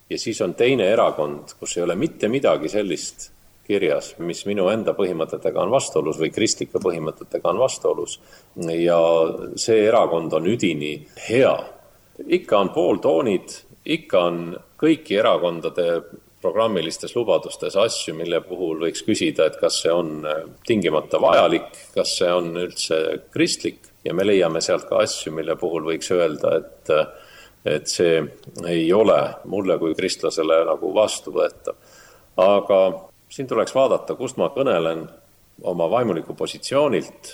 ja siis on teine erakond, kus ei ole mitte midagi sellist kirjas, mis minu enda põhimõtetega on vastuolus või kristlike põhimõtetega on vastuolus ja see erakond on üdini hea. Ikka on pooltoonid, ikka on kõiki erakondade programmilistes lubadustes asju, mille puhul võiks küsida, et kas see on tingimata vajalik, kas see on üldse kristlik ja me leiame sealt ka asju, mille puhul võiks öelda, et see ei ole mulle kui kristlasele nagu vastuvõetav. Aga siin tuleks vaadata, kust ma kõnelen oma vaimuliku positsioonilt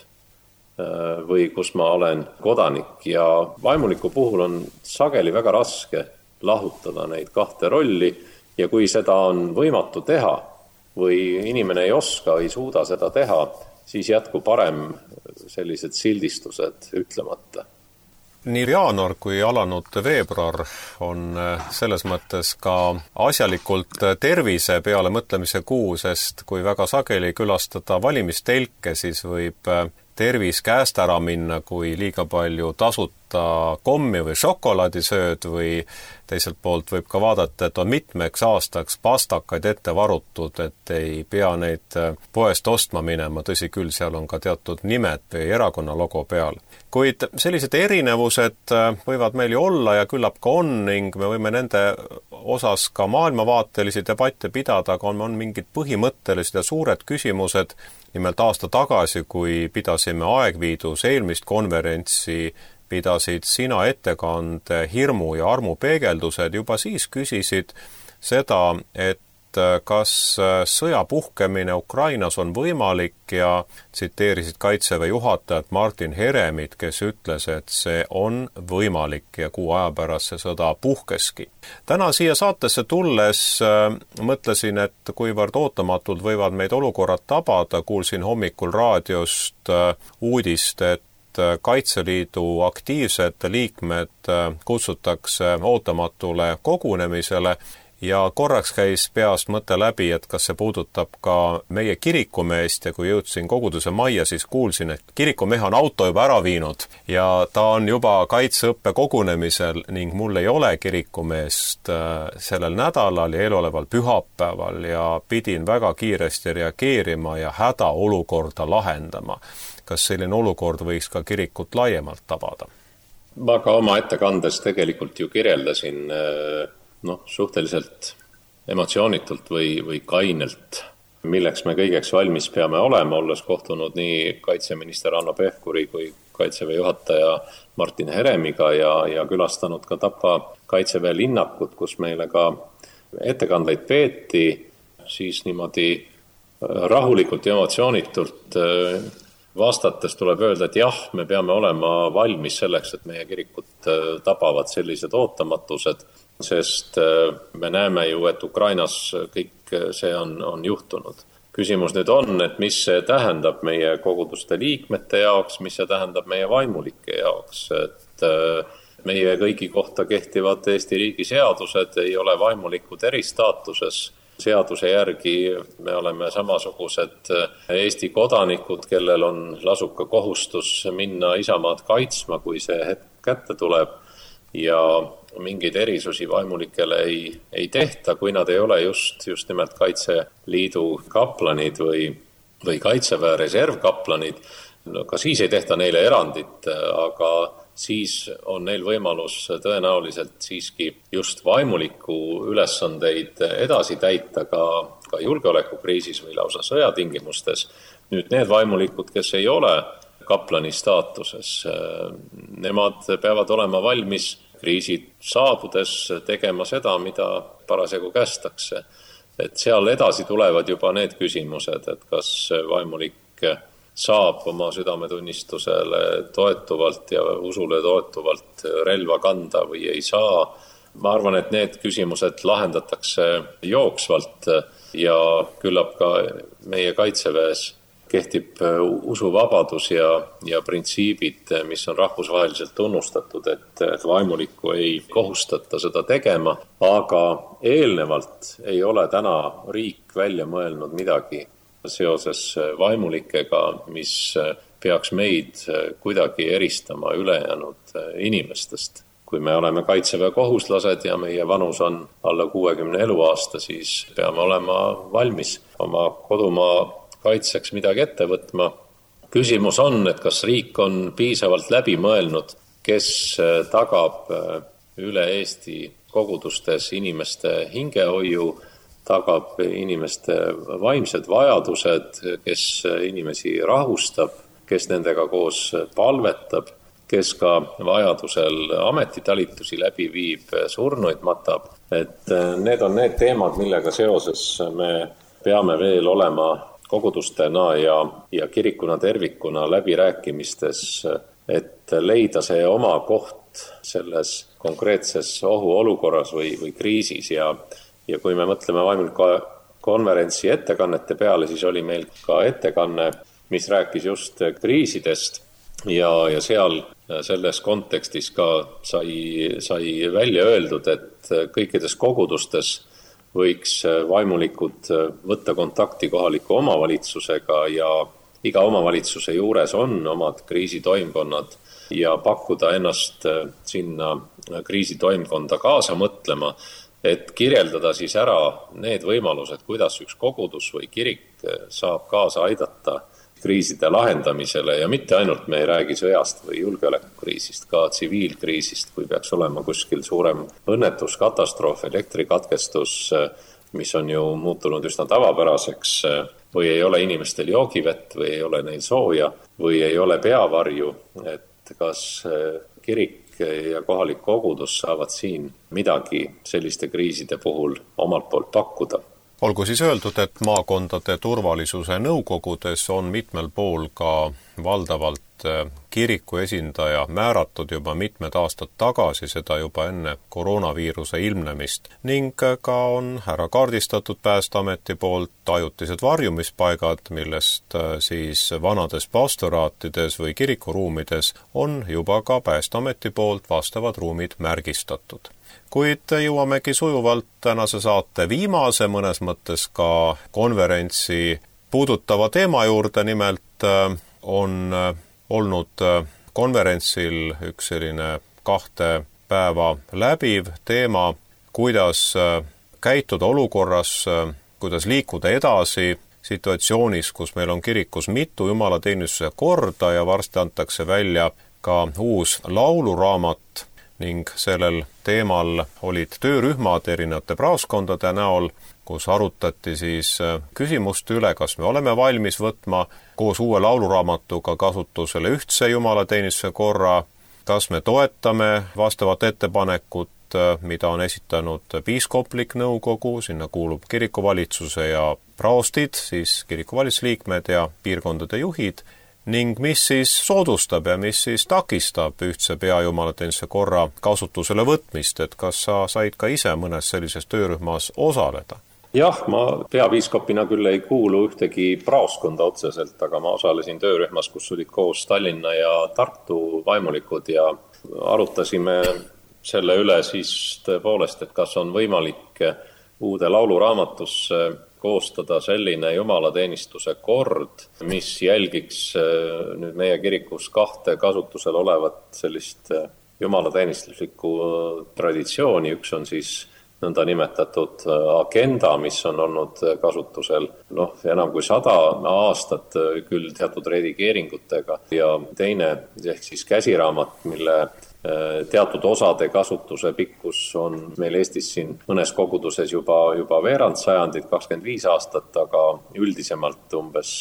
või kus ma olen kodanik ja vaimuliku puhul on sageli väga raske lahutada neid kahte rolli ja kui seda on võimatu teha või inimene ei oska, ei suuda seda teha, siis jätku parem sellised sildistused ütlemata. Nii jaanuar kui alanud veebruar on selles mõttes ka asjalikult tervise peale mõtlemise kuu, sest kui väga sageli külastada valimistelke, siis võib tervis käest ära minna, kui liiga palju tasuta kommi või šokolaadi sööd või teiselt poolt võib ka vaadata, et on mitmeks aastaks pastakaid ette varutud, et ei pea neid poest ostma minema, tõsi küll, seal on ka teatud nimed või erakonna logo peal. Kuid sellised erinevused võivad meil ju olla ja küllap ka on ning me võime nende osas ka maailmavaatelisi debatte pidada, aga on mingid põhimõttelised ja suured küsimused. Nimelt aasta tagasi, kui pidasime Aegviidus eelmist konverentsi, pidasid sina ettekande hirmu ja armu peegeldused, juba siis küsisid seda, et kas sõja puhkemine Ukrainas on võimalik ja tsiteerisid Kaitseväe juhatajat Martin Heremit, kes ütles, et see on võimalik ja kuu aja pärast see sõda puhkeski. Täna siia saatesse tulles mõtlesin, et kuivõrd ootamatult võivad meid olukorrad tabada, kuulsin hommikul raadiost uudist, et Kaitseliidu aktiivsed liikmed kutsutakse ootamatule kogunemisele ja korraks käis peast mõte läbi, et kas see puudutab ka meie kirikumeest ja kui jõudsin koguduse majja, siis kuulsin, et kirikumehe on auto juba ära viinud ja ta on juba kaitseõppe kogunemisel ning mul ei ole kirikumeest sellel nädalal ja eeloleval pühapäeval ja pidin väga kiiresti reageerima ja hädaolukorda lahendama. Kas selline olukord võiks ka kirikut laiemalt tabada? Ma ka oma ettekandes tegelikult ju kirjeldasin suhteliselt emotsioonitult või kainelt, milleks me kõigeks valmis peame olema, olles kohtunud nii kaitseminister Hanno Pevkuri kui Kaitseväe juhataja Martin Heremiga ja külastanud ka Tapa Kaitseväe linnakut, kus meile ka ettekandeid peeti, siis niimoodi rahulikult ja emotsioonitult vastates tuleb öelda, et jah, me peame olema valmis selleks, et meie kirikut tabavad sellised ootamatused, sest me näeme ju, et Ukrainas kõik see on juhtunud. Küsimus nüüd on, et mis see tähendab meie koguduste liikmete jaoks, mis see tähendab meie vaimulike jaoks, et meie kõigi kohta kehtivad Eesti riigi seadused ei ole vaimulikud eristaatuses. Seaduse järgi me oleme samasugused Eesti kodanikud, kellel lasub ka kohustus minna isamaad kaitsma, kui see hetk kätte tuleb ja mingeid erisusi vaimulikele ei tehta, kui nad ei ole just nimelt Kaitseliidu kaplanid või Kaitseväe reservkaplanid. Ka siis ei tehta neile erandit, aga siis on neil võimalus tõenäoliselt siiski just vaimuliku ülesandeid edasi täita ka julgeolekukriisis või lausa sõjatingimustes. Nüüd need vaimulikud, kes ei ole kaplani staatuses, nemad peavad olema valmis kriisid saabudes tegema seda, mida parasjagu kästakse. Et seal edasi tulevad juba need küsimused, et kas vaimulik saab oma südametunnistusele toetuvalt ja usule toetuvalt relva kanda või ei saa. Ma arvan, et need küsimused lahendatakse jooksvalt ja küllap ka meie Kaitseväes kehtib usuvabadus ja printsiibid, mis on rahvusvaheliselt tunnustatud, et vaimulikku ei kohustata seda tegema, aga eelnevalt ei ole täna riik välja mõelnud midagi seoses vaimulikega, mis peaks meid kuidagi eristama ülejäänud inimestest. kui me oleme kaitseväekohuslased ja meie vanus on alla 60 eluaasta, siis peame olema valmis oma kodumaa kaitseks midagi ette võtma. Küsimus on, et kas riik on piisavalt läbi mõelnud, kes tagab üle Eesti kogudustes inimeste hingehoiu, tagab inimeste vaimsed vajadused, kes inimesi rahustab, kes nendega koos palvetab, kes ka vajadusel ametitalitusi läbi viib, surnuid matab. Et need on need teemad, millega seoses me peame veel olema kogudustena ja kirikuna tervikuna läbirääkimistes, et leida see oma koht selles konkreetses ohuolukorras või kriisis. Ja kui me mõtleme vaimuliku konverentsi ettekannete peale, siis oli meil ka ettekanne, mis rääkis just kriisidest ja seal selles kontekstis ka sai välja öeldud, et kõikides kogudustes võiks vaimulikud võtta kontakti kohaliku omavalitsusega ja iga omavalitsuse juures on omad kriisitoimkonnad ja pakkuda ennast sinna kriisitoimkonda kaasa mõtlema, et kirjeldada siis ära need võimalused, kuidas üks kogudus või kirik saab kaasa aidata kriiside lahendamisele ja mitte ainult me ei räägi sõjast või julgeolekukriisist, ka tsiviilkriisist, kui peaks olema kuskil suurem õnnetus, katastroof, elektrikatkestus, mis on ju muutunud üsna tavapäraseks, või ei ole inimestel joogivett või ei ole neil sooja või ei ole peavarju, et kas kirik ja kohalik kogudus saavad siin midagi selliste kriiside puhul omalt poolt pakkuda. Olgu siis öeldud, et maakondade turvalisuse nõukogudes on mitmel pool ka valdavalt kiriku esindaja määratud juba mitmed aastad tagasi, seda juba enne koroonaviiruse ilmnemist, ning ka on ära kaardistatud Päästeameti poolt ajutised varjumispaigad, millest siis vanades pastoraatides või kirikuruumides on juba ka Päästeameti poolt vastavad ruumid märgistatud. Kuid jõuamegi sujuvalt tänase saate viimase, mõnes mõttes ka konverentsi puudutava teema juurde, nimelt on olnud konverentsil üks selline 2 päeva läbiv teema, kuidas käituda olukorras, kuidas liikuda edasi situatsioonis, kus meil on kirikus mitu jumalateenistuse korda ja varsti antakse välja ka uus lauluraamat ning sellel teemal olid töörühmad erinevate praoskondade näol, kus arutati siis küsimust üle, kas me oleme valmis võtma koos uue lauluraamatuga kasutusele ühtse jumalateenistuse korra, kas me toetame vastavat ettepanekut, mida on esitanud piiskoplik nõukogu, sinna kuulub kirikuvalitsuse ja praostid, siis kirikuvalitsliikmed ja piirkondade juhid, ning mis siis soodustab ja mis siis takistab ühtse peajumalateenistuse korra kasutusele võtmist, et kas sa said ka ise mõnes sellises töörühmas osaleda? Jah, ma peapiiskopina küll ei kuulu ühtegi praoskonda otseselt, aga ma osalesin töörühmas, kus olid koos Tallinna ja Tartu vaimulikud ja arutasime selle üle siis tõepoolest, et kas on võimalik uude lauluraamatusse koostada selline jumalateenistuse kord, mis jälgiks nüüd meie kirikus 2 kasutusel olevat sellist jumalateenistuslikku traditsiooni. Üks on siis nõnda nimetatud agenda, mis on olnud kasutusel enam kui 100 aastat, küll teatud redigeeringutega, ja teine ehk siis käsiraamat, mille teatud osade kasutuse pikkus on meil Eestis siin mõnes koguduses juba veerand sajandit, 25 aastat, aga üldisemalt umbes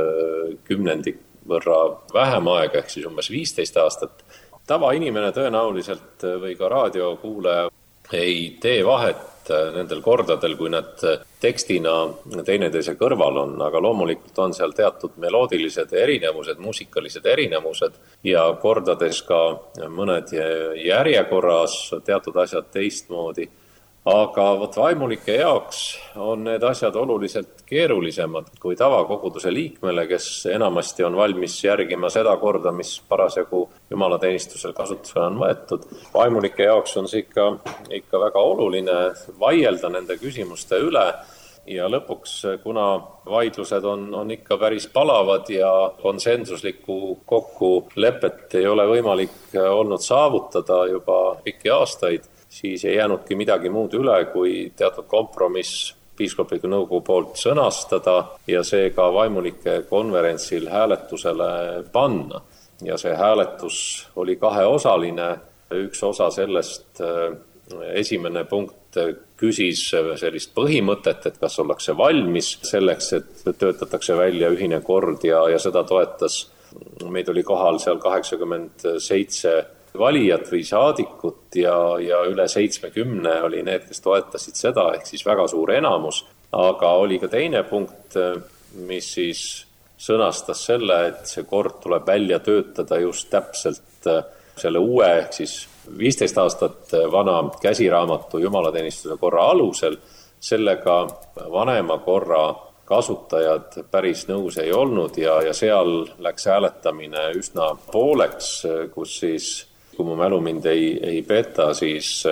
10 võrra vähem aega, ehk siis umbes 15 aastat. Tavainimene tõenäoliselt või ka raadiokuulaja ei tee vahet nendel kordadel, kui nad tekstina teineteise kõrval on, aga loomulikult on seal teatud meloodilised erinevused, muusikalised erinevused ja kordades ka mõned järjekorras, teatud asjad teistmoodi. Aga vaimulike jaoks on need asjad oluliselt keerulisemad kui tavakoguduse liikmele, kes enamasti on valmis järgima seda korda, mis parasjagu jumalateenistusel kasutusele on võetud. Vaimulike jaoks on see ikka väga oluline vaielda nende küsimuste üle ja lõpuks, kuna vaidlused on ikka päris palavad ja konsensuslikku kokkulepet ei ole võimalik olnud saavutada juba pikki aastaid, siis ei jäänudki midagi muud üle, kui teatud kompromiss piiskopliku nõukogu poolt sõnastada ja see ka vaimulike konverentsil hääletusele panna. Ja see hääletus oli kaheosaline, üks osa sellest, esimene punkt küsis sellist põhimõtet, et kas ollakse valmis selleks, et töötatakse välja ühine kord ja seda toetas. Meid oli kohal seal 87 valijat või saadikut ja üle 70 oli need, kes toetasid seda, ehk siis väga suur enamus. Aga oli ka teine punkt, mis siis sõnastas selle, et see kord tuleb välja töötada just täpselt selle uue, ehk siis 15 aastat vana käsiraamatu jumalateenistuse korra alusel. Sellega vanema korra kasutajad päris nõus ei olnud ja seal läks hääletamine üsna pooleks, kus siis, kui mu mälu mind ei peta, siis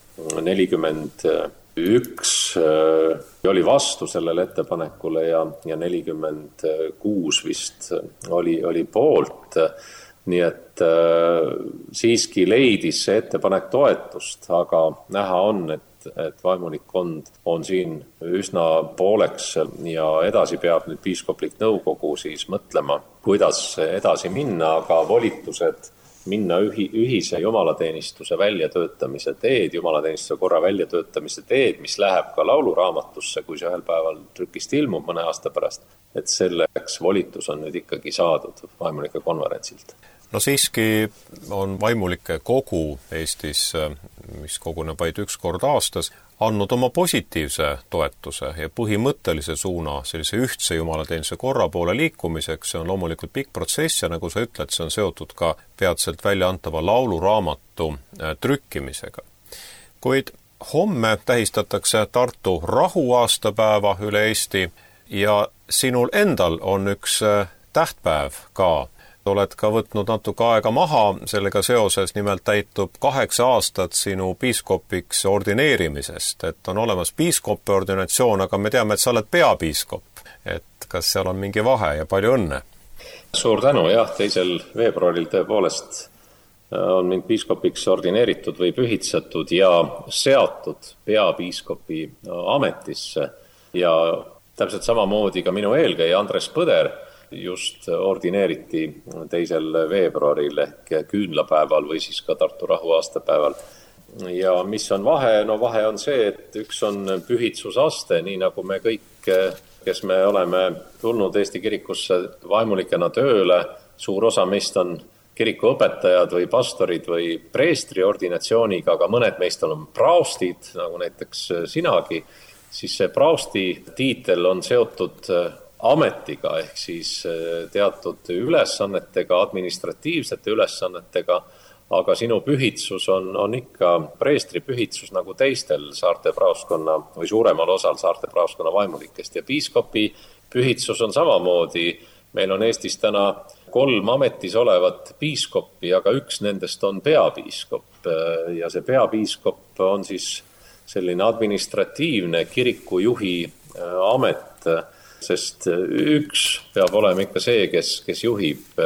41 oli vastu sellele ettepanekule ja 46 vist oli poolt. Nii et siiski leidis see ettepanek toetust, aga näha on, et vaimulikkond on siin üsna pooleks ja edasi peab nüüd piiskoplik nõukogu siis mõtlema, kuidas edasi minna, aga volitused minna ühise jumalateenistuse väljatöötamise teed, jumalateenistuse korra väljatöötamise teed, mis läheb ka lauluraamatusse, kui see ühel päeval trükist ilmub mõne aasta pärast, et selleks volitus on nüüd ikkagi saadud vaimulike konverentsilt. No siiski on vaimulike kogu Eestis, mis koguneb vaid üks kord aastas, andnud oma positiivse toetuse ja põhimõttelise suuna sellise ühtse jumalateenistuse korra poole liikumiseks. See on loomulikult pikk protsess ja nagu sa ütled, see on seotud ka peatselt välja antava lauluraamatu trükkimisega. Kuid homme tähistatakse Tartu rahuaastapäeva üle Eesti ja sinul endal on üks tähtpäev ka. Oled ka võtnud natuke aega maha, sellega seoses nimelt täitub 8 aastat sinu piiskopiks ordineerimisest, et on olemas piiskopi ordinatsioon, aga me teame, et sa oled peapiiskop. Et kas seal on mingi vahe ja palju õnne? Suur tänu, jah, 2. veebruaril tõepoolest on mind piiskopiks ordineeritud või pühitsetud ja seatud peapiiskopi ametisse ja täpselt samamoodi ka minu eelkäija Andres Põder just ordineeriti 2. veebruaril ehk küünlapäeval või siis ka Tartu rahuaastapäeval. Ja mis on vahe? No vahe on see, et üks on pühitsusaste, nii nagu me kõik, kes me oleme tulnud Eesti kirikusse vaimulikena tööle, suur osa meist on kirikuõpetajad või pastorid või preestri ordinatsiooniga, aga mõned meist on praostid, nagu näiteks sinagi, siis see praosti tiitel on seotud ametiga ehk siis teatud ülesannetega, administratiivsete ülesannetega, aga sinu pühitsus on ikka preestri pühitsus nagu teistel saarte praoskonna või suuremal osal saarte praoskonna vaimulikest ja piiskopi pühitsus on samamoodi. Meil on Eestis täna 3 ametis olevat piiskoppi, aga üks nendest on peapiiskop ja see peapiiskop on siis selline administratiivne kirikujuhi amet, sest üks peab olema ikka see, kes juhib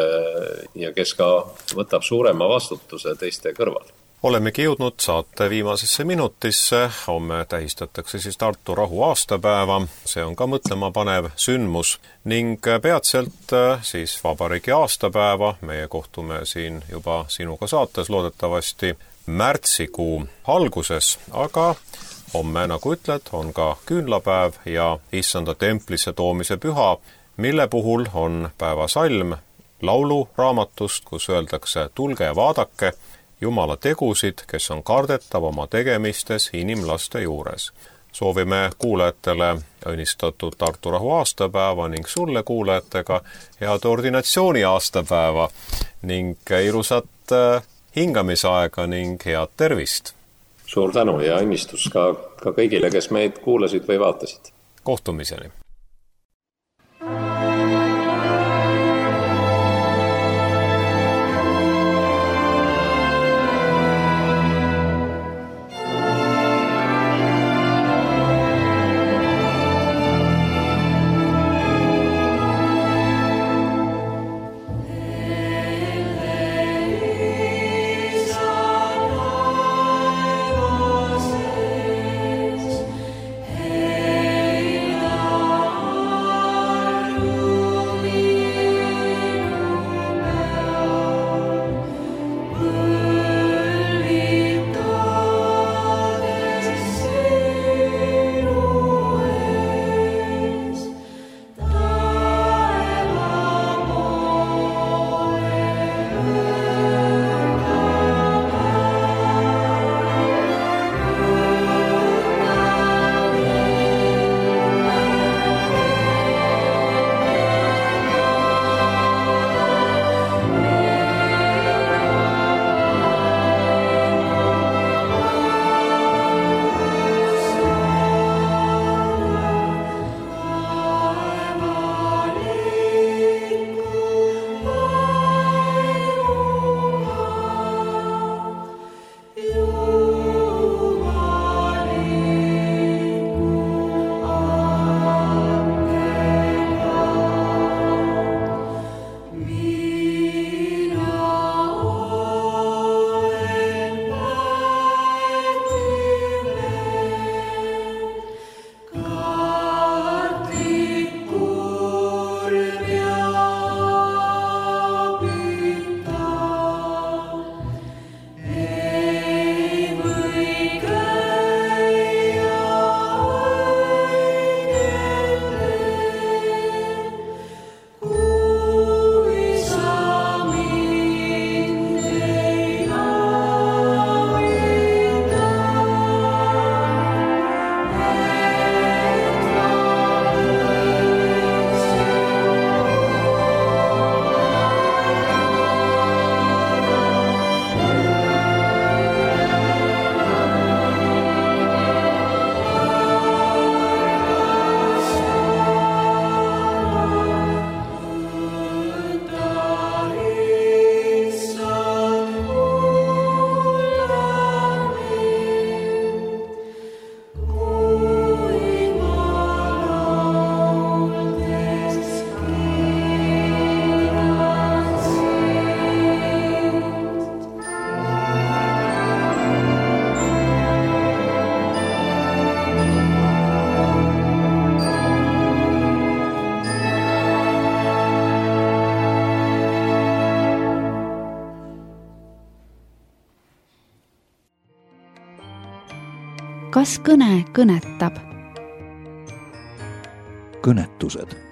ja kes ka võtab suurema vastutuse teiste kõrval. Olemegi jõudnud saate viimasesse minutisse. Homme tähistatakse siis Tartu rahuaastapäeva. See on ka mõtlema panev sündmus ning peatselt siis vabariigi aastapäeva. Meie kohtume siin juba sinuga saates loodetavasti märtsikuu alguses, aga homme, nagu ütled, on ka küünlapäev ja Issanda templisse toomise püha, mille puhul on päevasalm lauluraamatust, kus öeldakse tulge ja vaadake Jumala tegusid, kes on kardetav oma tegemistes inimlaste juures. Soovime kuulajatele õnnistatud Tartu rahu aastapäeva ning sulle kuulajatega head ordinatsiooni aastapäeva ning ilusat hingamisaega ning head tervist! Suur tänu ja õnnistus ka kõigile, kes meid kuulasid või vaatasid. Kohtumiseni! kas kõne kõnetab? kõnetused